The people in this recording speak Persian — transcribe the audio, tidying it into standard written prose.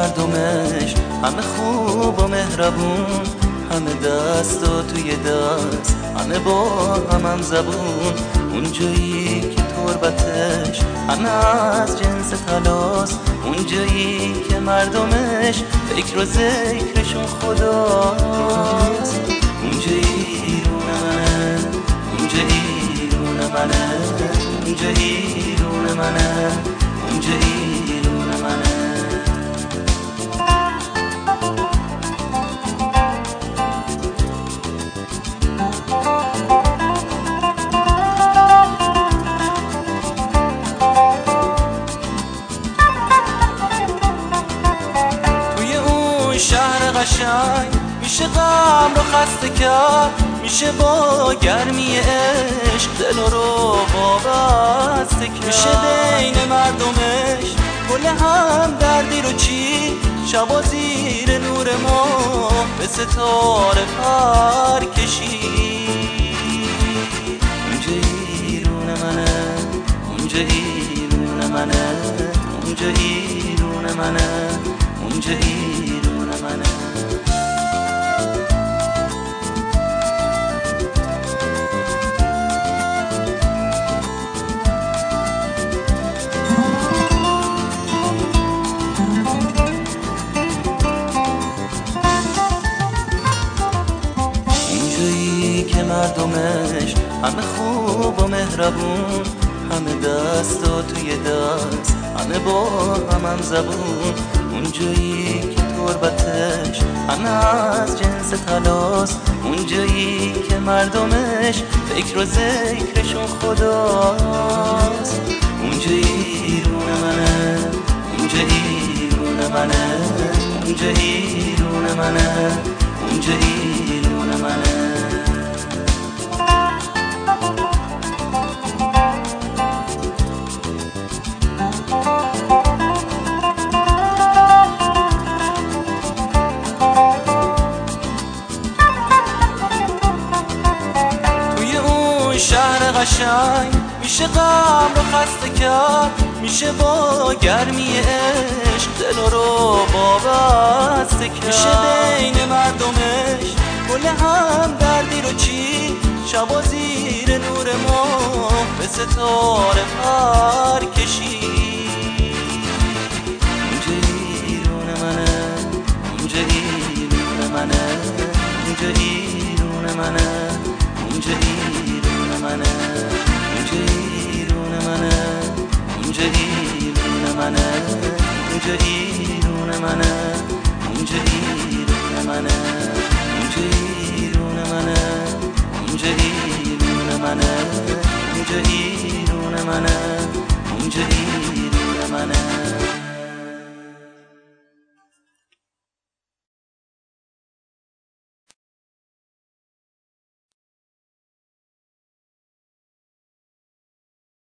مردمش همه خوب و مهربون، همه دست و توی دست، همه با هم زبون. اون جایی که تربتش همه از جنس طلاست، اون جایی که مردمش فکر و ذکرشون خداست. اونجا ایرون منه، اونجا ایرون منه، اونجا ایرون منه، اونجا ایرون منه. شهر قشنگ میشه غم رو خسته کرد، میشه با گرمی عشق دل رو وابسته کرد. میشه بین مردمش گل هم دردی رو چی، شبا زیر نور ماه به ستاره پر کشید. اونجا ایرون منه، اونجا ایرون منه، اونجا ایرون منه، اونجا ایرون منه. اینجایی که مردمش همه خوب و مهربون، همه دست و توی دست، همه با هم زبون. اونجایی که تربتش همه از جنس طلاست، اونجایی که مردمش فکر و ذکرشون خداست. اونجا ایرون منه، اونجا ایرون منه، اونجا ایرون منه، اونجا ایرون منه. شهر قشنگ میشه غم رو خسته کرد، میشه با گرمی عشق دل رو وابسته کرد. میشه بین مردمش گل هم دردی رو چی، شبا زیر نور ماه به ستاره پر کشید. اونجا ایرون منه، اونجا ایرون منه، اونجا ایرون منه، اونجا ایرون منه، اونجا ایرون منه، اونجا ایرون منه، اونجا ایرون منه، اونجا ایرون منه، اونجا ایرون منه، اونجا ایرون منه، اونجا ایرون منه، اونجا ایرون